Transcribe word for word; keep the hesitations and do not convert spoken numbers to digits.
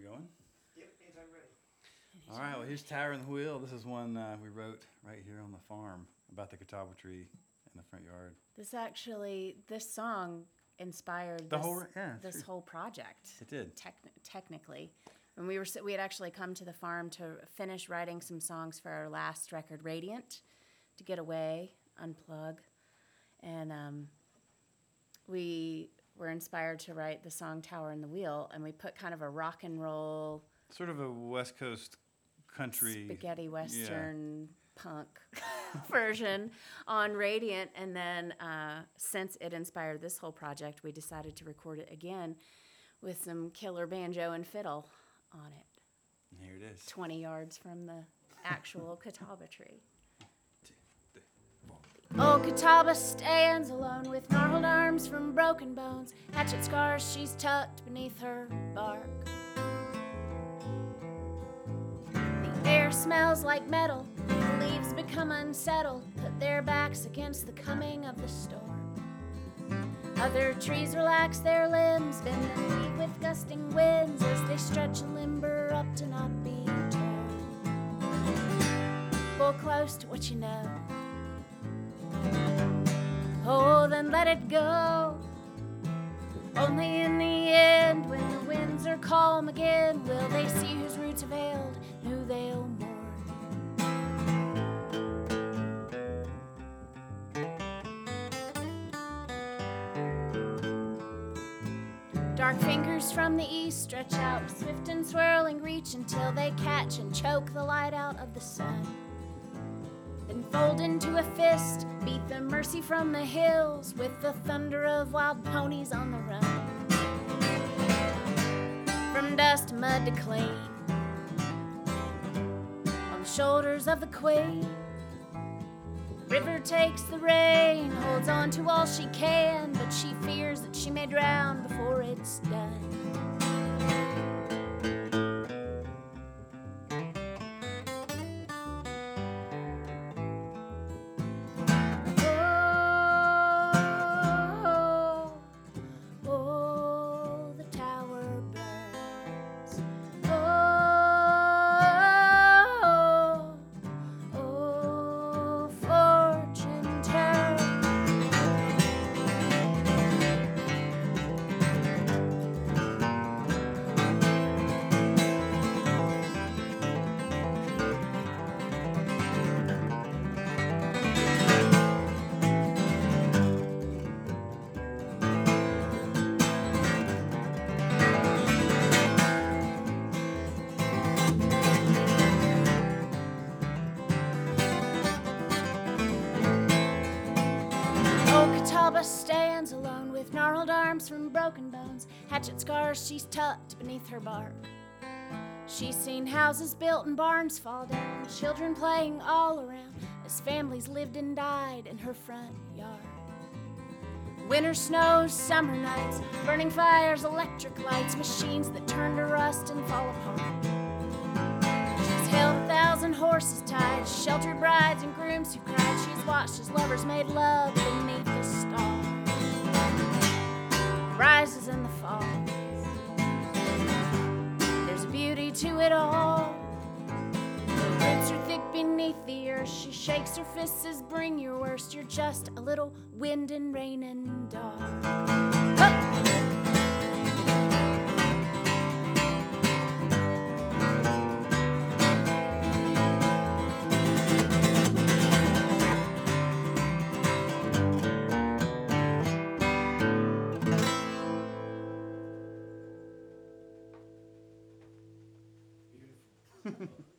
going? Yep, anytime ready. All right, well, here's Tower in the Wheel. This is one uh, we wrote right here on the farm about the catawba tree in the front yard. This actually, this song inspired The this, whole, yeah, this true. whole project. It did. Tec- technically. And we were we had actually come to the farm to finish writing some songs for our last record, Radiant, to get away, unplug. And um, we were inspired to write the song Tower in the Wheel, and we put kind of a rock and roll, Sort of a West Coast country. spaghetti western punk version on Radiant. And then uh, since it inspired this whole project, we decided to record it again with some killer banjo and fiddle on it. And here it is. twenty yards from the actual catawba tree. Two, three, four. Old catawba stands alone with gnarled arms from broken bones, hatchet scars she's tucked beneath her bark. The air smells like metal, the leaves become unsettled, put their backs against the coming of the storm. Other trees relax their limbs, bend and weave with gusting winds as they stretch and limber up to not be torn. Pull close to what you know. Oh, then let it go. Only in the end, when the winds are calm again, will they see whose roots have failed, who they'll mourn. Dark fingers from the east stretch out with swift and swirling reach until they catch and choke the light out of the sun. Then fold into a fist, beat the mercy from the hills with the thunder of wild ponies on the run. From dust, mud to clean, on the shoulders of the queen. River takes the rain, holds on to all she can, but she fears that she may drown before it's done. Oh, oh, the tower burns. Oh, oh, fortune turns. Old Catawba stands alone with gnarled arms from broken bones, hatchet scars she's tucked beneath her bark. She's seen houses built and barns fall down, children playing all around as families lived and died in her front yard. Winter snows, summer nights, burning fires, electric lights, machines that turn to rust and fall apart. She's held a thousand horses tied, sheltered brides and grooms who cried. She's watched as lovers made love beneath the stars. Rises and the falls. There's a beauty to it all. Her roots are thick beneath the earth. She shakes her fists as bring your worst. You're just a little wind and rain and dark. Huh! Beautiful.